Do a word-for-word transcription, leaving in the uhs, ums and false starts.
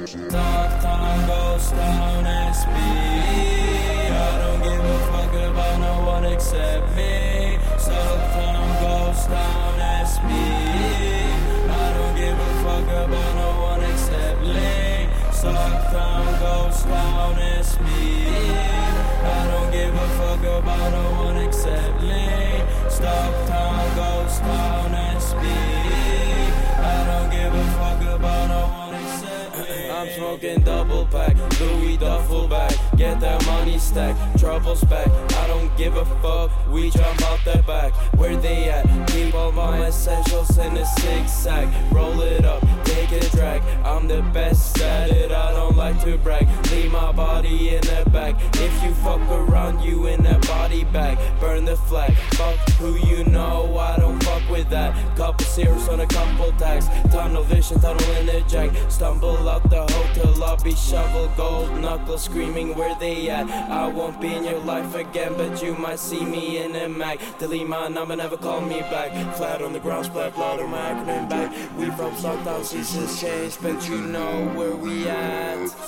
Stockton goes down S B. I don't give a fuck about no one except me. Stockton goes down S B. I don't give a fuck about no one except me. Stockton goes down S B. I don't give a fuck about no one except me. Stockton goes down S B. I don't give a fuck about no one except me. I'm smoking double pack, Louis duffel bag. Get that money stack, troubles back. I don't give a fuck, we jump out the back. Where they at? Keep all my essentials in a zigzag. Roll it up, take a drag. I'm the best at it, I don't like to brag. Leave my body in the back. If you fuck around, you in a body bag. Burn the flag, fuck who you know, I don't fuck with that. Couple zeros on a couple tags. Tunnel vision, tunnel in the jack. Stumble out the hotel lobby, shovel gold knuckles, screaming where they at. I won't be in your life again, but you might see me in a Mac. Delete my number, never call me back. Flat on the ground, splat blood on my acronym back. We from Stockton, seasons change, but you know where we at.